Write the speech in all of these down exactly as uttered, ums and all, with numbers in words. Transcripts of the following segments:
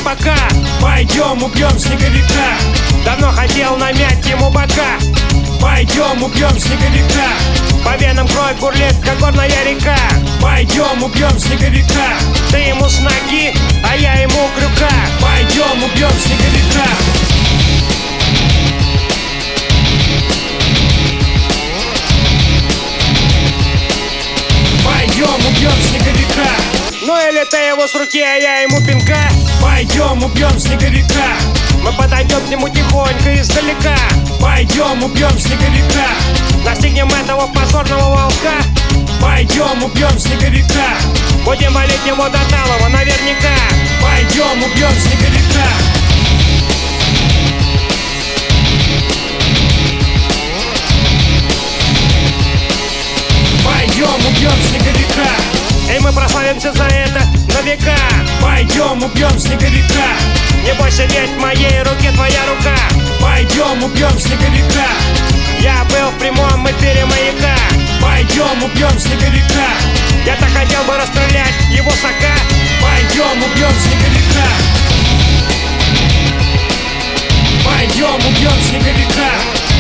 слабака. Пойдем убьем снеговика. Давно хотел намять ему бока. Пойдем убьем снеговика. По венам кровь бурлит, как горная река. Пойдем убьем снеговика. Ты ему с ноги, а я ему крюка. Пойдем убьем снеговика. Пойдем убьем снеговика. Ну или ты его с руки, а я ему пинка. Пойдем убьем снеговика. Мы подойдем к нему тихонько издалека. Пойдем убьем снеговика. Настигнем этого позорного волка. Пойдем убьем снеговика. Будем валить его до талого наверняка. Пойдем убьем снеговика. Пойдем убьем снеговика. И мы прославимся за это на века. Пойдем убьем снеговика. Не бойся, ведь в моей руке твоя рука. Пойдем убьем снеговика. Я был в прямом эфире маяка. Пойдем убьем снеговика. Я так хотел бы расстрелять его сока. Пойдем убьем снеговика. Пойдем убьем снеговика.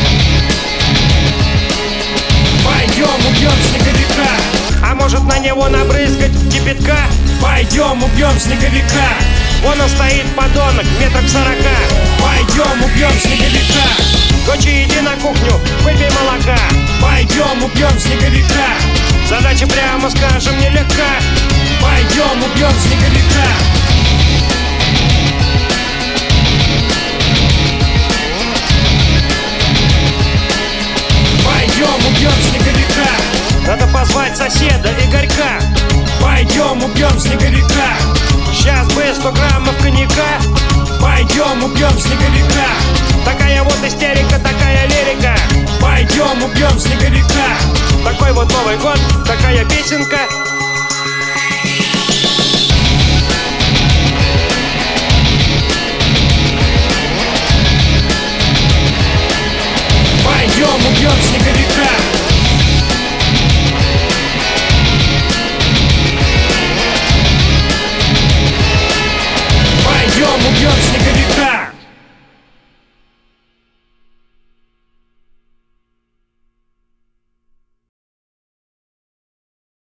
Пойдем убьем снеговика. А может на него набрызгать кипятка? Пойдем убьем снеговика. Вон он стоит, подонок, метров сорока. Пойдем убьем снеговика. Дочи, иди на кухню, выпей молока. Пойдем убьем снеговика. Задача, прямо скажем, нелегка. Пойдем убьем снеговика. Пойдем убьем снеговика. Надо позвать соседа Игорька. Пойдем убьем снеговика. Сейчас бы сто граммов коньяка. Пойдем убьем снеговика. Такая вот истерика, такая лирика. Пойдем убьем снеговика. Такой вот Новый год, такая песенка.